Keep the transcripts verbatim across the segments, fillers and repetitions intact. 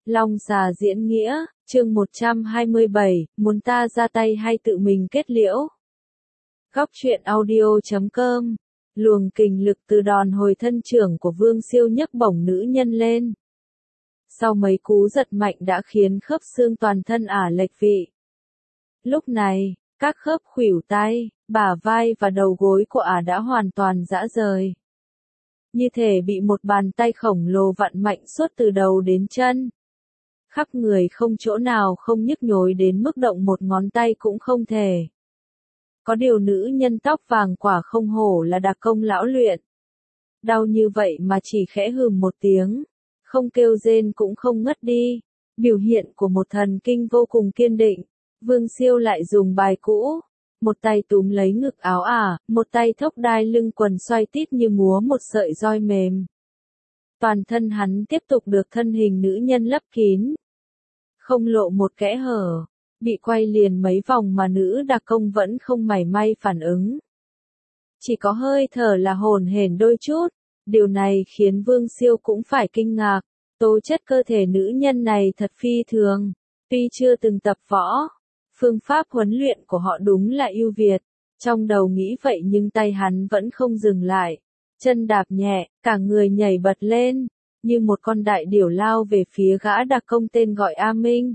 Long Xà diễn nghĩa, chương một trăm hai mươi bảy, muốn ta ra tay hay tự mình kết liễu. Góc truyện audio chấm com. Luồng kình lực từ đòn hồi thân trưởng của Vương Siêu nhấc bổng nữ nhân lên. Sau mấy cú giật mạnh đã khiến khớp xương toàn thân ả lệch vị. Lúc này, các khớp khuỷu tay, bả vai và đầu gối của ả đã hoàn toàn rã rời. Như thể bị một bàn tay khổng lồ vặn mạnh suốt từ đầu đến chân. Khắp người không chỗ nào không nhức nhối đến mức động một ngón tay cũng không thể. Có điều nữ nhân tóc vàng quả không hổ là đặc công lão luyện. Đau như vậy mà chỉ khẽ hừm một tiếng, không kêu rên cũng không ngất đi. Biểu hiện của một thần kinh vô cùng kiên định. Vương Siêu lại dùng bài cũ. Một tay túm lấy ngực áo ả, một tay thốc đai lưng quần xoay tít như múa một sợi roi mềm. Toàn thân hắn tiếp tục được thân hình nữ nhân lấp kín. Không lộ một kẽ hở, bị quay liền mấy vòng mà nữ đặc công vẫn không mảy may phản ứng. Chỉ có hơi thở là hổn hển đôi chút, điều này khiến Vương Siêu cũng phải kinh ngạc. Tố chất cơ thể nữ nhân này thật phi thường, tuy chưa từng tập võ. Phương pháp huấn luyện của họ đúng là ưu việt. Trong đầu nghĩ vậy nhưng tay hắn vẫn không dừng lại. Chân đạp nhẹ, cả người nhảy bật lên, như một con đại điểu lao về phía gã đặc công tên gọi A Minh.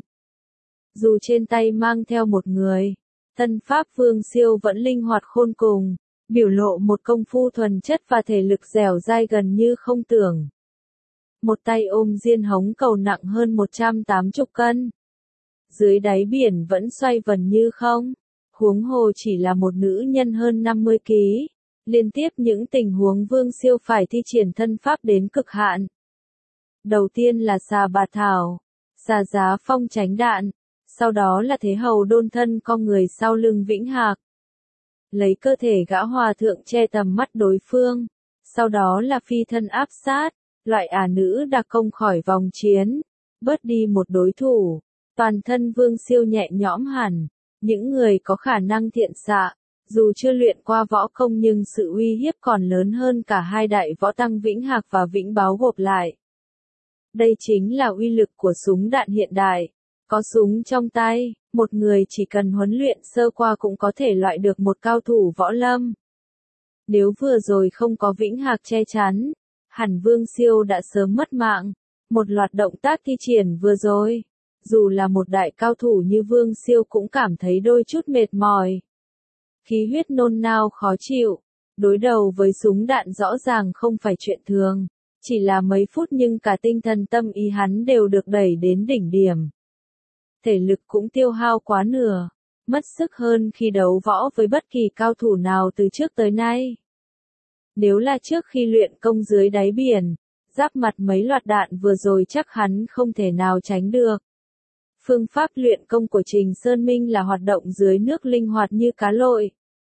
Dù trên tay mang theo một người, thân pháp Vương Siêu vẫn linh hoạt khôn cùng, biểu lộ một công phu thuần chất và thể lực dẻo dai gần như không tưởng. Một tay ôm diên hống cầu nặng hơn một trăm tám mươi cân. Dưới đáy biển vẫn xoay vần như không, huống hồ chỉ là một nữ nhân hơn năm mươi ki lô gam. Liên tiếp những tình huống Vương Siêu phải thi triển thân pháp đến cực hạn. Đầu tiên là xà bà thảo, xà giá phong tránh đạn, sau đó là thế hầu đôn thân con người sau lưng Vĩnh Hạc. Lấy cơ thể gã hòa thượng che tầm mắt đối phương, sau đó là phi thân áp sát, loại ả nữ đặc công khỏi vòng chiến, bớt đi một đối thủ. Toàn thân Vương Siêu nhẹ nhõm hẳn, những người có khả năng thiện xạ, dù chưa luyện qua võ công nhưng sự uy hiếp còn lớn hơn cả hai đại võ tăng Vĩnh Hạc và Vĩnh Báo gộp lại. Đây chính là uy lực của súng đạn hiện đại. Có súng trong tay, một người chỉ cần huấn luyện sơ qua cũng có thể loại được một cao thủ võ lâm. Nếu vừa rồi không có Vĩnh Hạc che chắn, hẳn Vương Siêu đã sớm mất mạng. Một loạt động tác thi triển vừa rồi, dù là một đại cao thủ như Vương Siêu cũng cảm thấy đôi chút mệt mỏi. Khí huyết nôn nao khó chịu, đối đầu với súng đạn rõ ràng không phải chuyện thường, chỉ là mấy phút nhưng cả tinh thần tâm ý hắn đều được đẩy đến đỉnh điểm. Thể lực cũng tiêu hao quá nửa, mất sức hơn khi đấu võ với bất kỳ cao thủ nào từ trước tới nay. Nếu là trước khi luyện công dưới đáy biển, giáp mặt mấy loạt đạn vừa rồi chắc hắn không thể nào tránh được. Phương pháp luyện công của Trình Sơn Minh là hoạt động dưới nước linh hoạt như cá lội.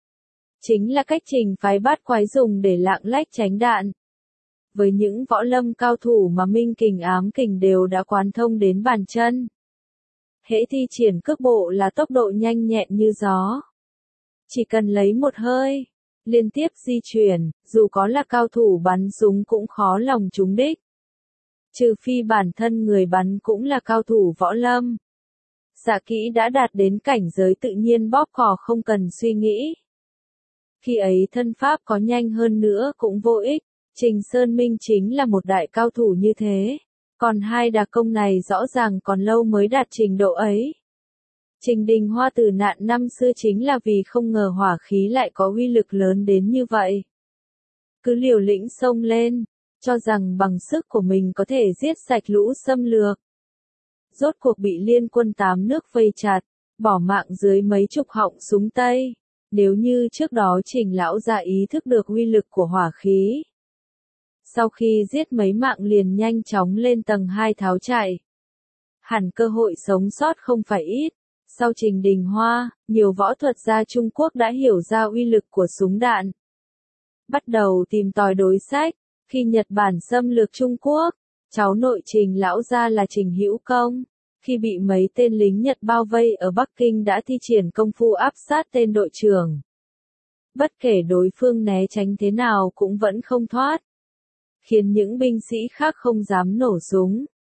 Chính là cách Trình phái bát quái dùng để lạng lách tránh đạn. Với những võ lâm cao thủ mà minh kình ám kình đều đã quán thông đến bàn chân. Hễ thi triển cước bộ là tốc độ nhanh nhẹn như gió. Chỉ cần lấy một hơi, liên tiếp di chuyển, dù có là cao thủ bắn súng cũng khó lòng trúng đích. Trừ phi bản thân người bắn cũng là cao thủ võ lâm. Xạ kỹ đã đạt đến cảnh giới tự nhiên bóp cò không cần suy nghĩ. Khi ấy thân pháp có nhanh hơn nữa cũng vô ích. Trình Sơn Minh chính là một đại cao thủ như thế. Còn hai đặc công này rõ ràng còn lâu mới đạt trình độ ấy. Trình Đình Hoa tử nạn năm xưa chính là vì không ngờ hỏa khí lại có uy lực lớn đến như vậy. Cứ liều lĩnh xông lên, cho rằng bằng sức của mình có thể giết sạch lũ xâm lược. Rốt cuộc bị liên quân tám nước vây chặt, bỏ mạng dưới mấy chục họng súng Tây. Nếu như trước đó Trình lão gia ý thức được uy lực của hỏa khí. Sau khi giết mấy mạng liền nhanh chóng lên tầng hai tháo chạy. Hẳn cơ hội sống sót không phải ít. Sau Trình Đình Hoa, nhiều võ thuật gia Trung Quốc đã hiểu ra uy lực của súng đạn. Bắt đầu tìm tòi đối sách. Khi Nhật Bản xâm lược Trung Quốc, cháu nội Trình lão gia là Trình Hữu Công. Khi bị mấy tên lính Nhật bao vây ở Bắc Kinh đã thi triển công phu áp sát tên đội trưởng. Bất kể đối phương né tránh thế nào cũng vẫn không thoát. Khiến những binh sĩ khác không dám nổ súng.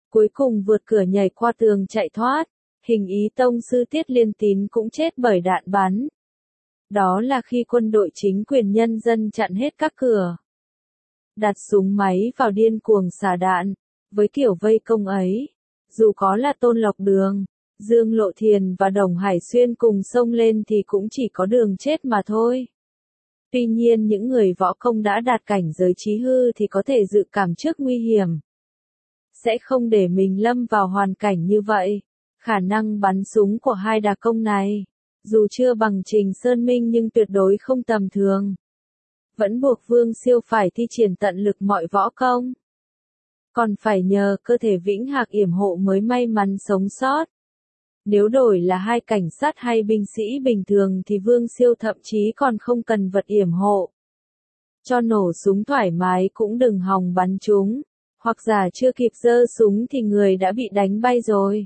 cuối cùng vượt cửa nhảy qua tường chạy thoát. Hình ý tông sư Tiết Liên Tín cũng chết bởi đạn bắn. Đó là khi quân đội chính quyền nhân dân chặn hết các cửa. Đặt súng máy vào điên cuồng xả đạn. Với kiểu vây công ấy, dù có là Tôn Lộc Đường, Dương Lộ Thiền và Đồng Hải Xuyên cùng xông lên thì cũng chỉ có đường chết mà thôi. Tuy nhiên những người võ công đã đạt cảnh giới chí hư thì có thể dự cảm trước nguy hiểm. Sẽ không để mình lâm vào hoàn cảnh như vậy. Khả năng bắn súng của hai đà công này, dù chưa bằng Trình Sơn Minh nhưng tuyệt đối không tầm thường. Vẫn buộc Vương Siêu phải thi triển tận lực mọi võ công. Còn phải nhờ cơ thể vĩnh hạc yểm hộ mới may mắn sống sót. Nếu đổi là hai cảnh sát hay binh sĩ bình thường thì Vương Siêu thậm chí còn không cần vật yểm hộ. Cho nổ súng thoải mái cũng đừng hòng bắn chúng, hoặc giả chưa kịp giơ súng thì người đã bị đánh bay rồi.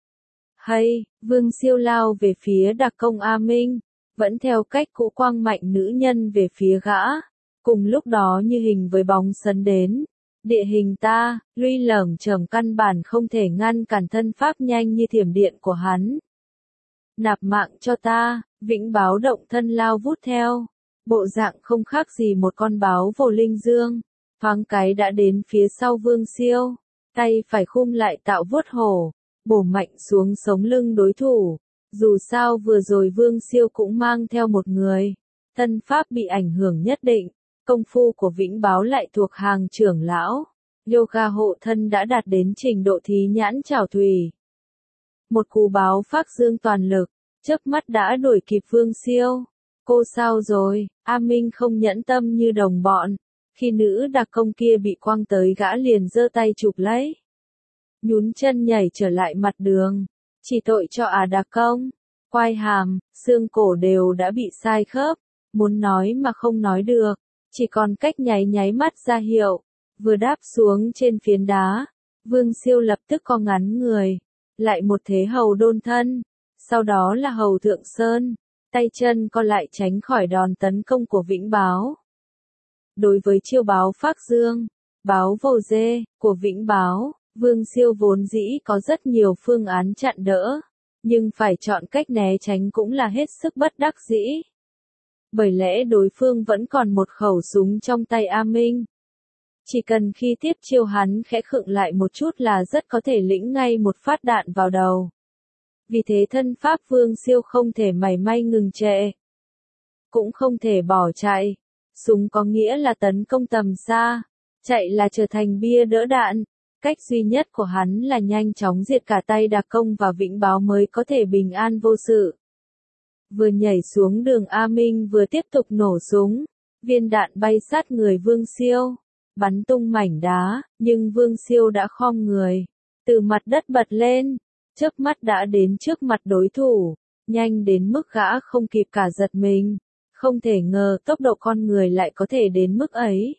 Hay, Vương Siêu lao về phía đặc công A Minh, vẫn theo cách cũ quăng mạnh nữ nhân về phía gã. Cùng lúc đó như hình với bóng sấn đến. Địa hình ta, Luy lởm chởm căn bản không thể ngăn cản thân pháp nhanh như thiểm điện của hắn. Nạp mạng cho ta, Vĩnh báo động thân lao vút theo. Bộ dạng không khác gì một con báo vồ linh dương. Thoáng cái đã đến phía sau Vương Siêu. Tay phải khum lại tạo vuốt hổ. Bổ mạnh xuống sống lưng đối thủ. Dù sao vừa rồi Vương Siêu cũng mang theo một người. Thân pháp bị ảnh hưởng nhất định. Công phu của Vĩnh Báo lại thuộc hàng trưởng lão. Yoga hộ thân đã đạt đến trình độ thí nhãn trảo thùy. Một cú báo phát dương toàn lực, chớp mắt đã đuổi kịp Vương Siêu. Cô sao rồi? A Minh không nhẫn tâm như đồng bọn. Khi nữ đặc công kia bị quăng tới gã liền giơ tay chụp lấy. Nhún chân nhảy trở lại mặt đường. Chỉ tội cho à đặc công. Quai hàm, xương cổ đều đã bị sai khớp. Muốn nói mà không nói được. Chỉ còn cách nháy nháy mắt ra hiệu. Vừa đáp xuống trên phiến đá. Vương Siêu lập tức co ngắn người. Lại một thế hầu đôn thân. Sau đó là hầu thượng sơn. Tay chân co lại tránh khỏi đòn tấn công của Vĩnh Báo. Đối với chiêu báo phác dương, báo vồ dê, của Vĩnh Báo, Vương Siêu vốn dĩ có rất nhiều phương án chặn đỡ. Nhưng phải chọn cách né tránh cũng là hết sức bất đắc dĩ. Bởi lẽ đối phương vẫn còn một khẩu súng trong tay A Minh. Chỉ cần khi tiếp chiêu hắn khẽ khựng lại một chút là rất có thể lĩnh ngay một phát đạn vào đầu. Vì thế thân pháp Vương Siêu không thể mảy may ngừng trệ. Cũng không thể bỏ chạy. Súng có nghĩa là tấn công tầm xa. Chạy là trở thành bia đỡ đạn. Cách duy nhất của hắn là nhanh chóng diệt cả tay đặc công và Vĩnh Báo mới có thể bình an vô sự. Vừa nhảy xuống đường A Minh vừa tiếp tục nổ súng. Viên đạn bay sát người Vương Siêu. Bắn tung mảnh đá, nhưng Vương Siêu đã khom người. Từ mặt đất bật lên. Chớp mắt đã đến trước mặt đối thủ. Nhanh đến mức gã không kịp cả giật mình. Không thể ngờ tốc độ con người lại có thể đến mức ấy.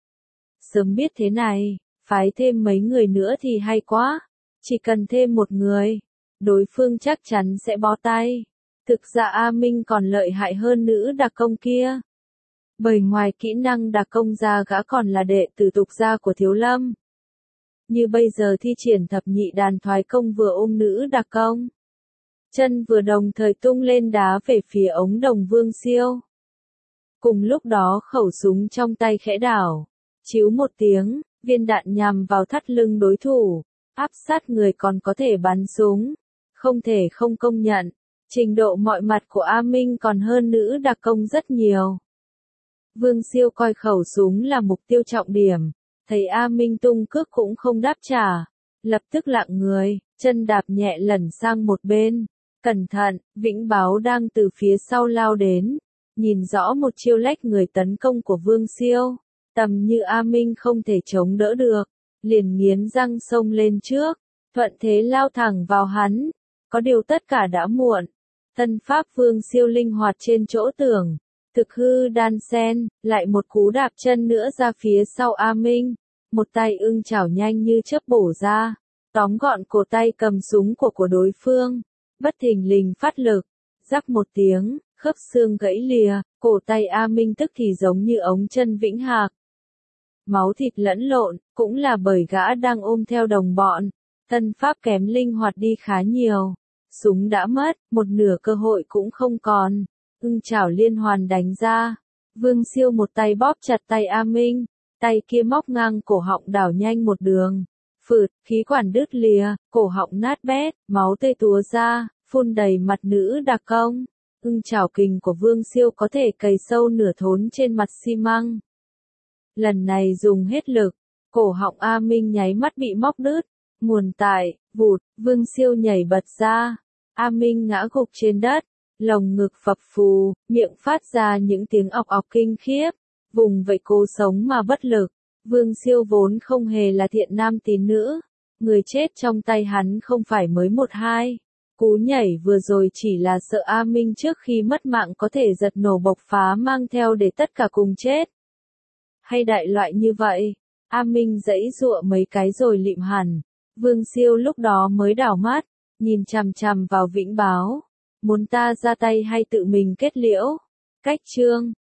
Sớm biết thế này, phái thêm mấy người nữa thì hay quá. Chỉ cần thêm một người, đối phương chắc chắn sẽ bó tay. Thực ra A Minh còn lợi hại hơn nữ đặc công kia. Bởi ngoài kỹ năng đặc công ra gã còn là đệ tử tục gia của Thiếu Lâm. Như bây giờ thi triển thập nhị đàn thoái công vừa ôm nữ đặc công. Chân vừa đồng thời tung lên đá về phía ống đồng Vương Siêu. Cùng lúc đó khẩu súng trong tay khẽ đảo. Chíu một tiếng, viên đạn nhằm vào thắt lưng đối thủ. Áp sát người còn có thể bắn súng. Không thể không công nhận. Trình độ mọi mặt của A Minh còn hơn nữ đặc công rất nhiều. Vương Siêu coi khẩu súng là mục tiêu trọng điểm. Thấy A Minh tung cước cũng không đáp trả. Lập tức lặng người, chân đạp nhẹ lẩn sang một bên. Cẩn thận, Vĩnh Báo đang từ phía sau lao đến. Nhìn rõ một chiêu lách người tấn công của Vương Siêu. Tầm như A Minh không thể chống đỡ được. Liền nghiến răng xông lên trước. Thuận thế lao thẳng vào hắn. Có điều tất cả đã muộn. Thân pháp Vương Siêu linh hoạt trên chỗ tường. Thực hư đan sen, lại một cú đạp chân nữa ra phía sau A Minh. Một tay ưng chảo nhanh như chớp bổ ra. Tóm gọn cổ tay cầm súng của của đối phương. Bất thình lình phát lực. Rắc một tiếng, khớp xương gãy lìa. Cổ tay A Minh tức thì giống như ống chân Vĩnh Hạc. Máu thịt lẫn lộn, cũng là bởi gã đang ôm theo đồng bọn. Tân pháp kém linh hoạt đi khá nhiều. Súng đã mất, một nửa cơ hội cũng không còn. Ưng chảo liên hoàn đánh ra. Vương Siêu một tay bóp chặt tay A Minh, tay kia móc ngang cổ họng đảo nhanh một đường. Phượt, khí quản đứt lìa, cổ họng nát bét, máu tê túa ra, phun đầy mặt nữ đặc công. Ưng chảo kình của Vương Siêu có thể cày sâu nửa thốn trên mặt xi măng. Lần này dùng hết lực, cổ họng A Minh nháy mắt bị móc đứt. Nguồn tại, vụt, Vương Siêu nhảy bật ra. A Minh ngã gục trên đất, lồng ngực phập phù, miệng phát ra những tiếng ọc ọc kinh khiếp. Vùng vậy cố sống mà bất lực. Vương Siêu vốn không hề là thiện nam tín nữ. Người chết trong tay hắn không phải mới một hai. Cú nhảy vừa rồi chỉ là sợ A Minh trước khi mất mạng có thể giật nổ bộc phá mang theo để tất cả cùng chết. Hay đại loại như vậy, A Minh giãy giụa mấy cái rồi lịm hẳn. Vương Siêu lúc đó mới đảo mắt, nhìn chằm chằm vào Vĩnh Báo. Muốn ta ra tay hay tự mình kết liễu? Cách chương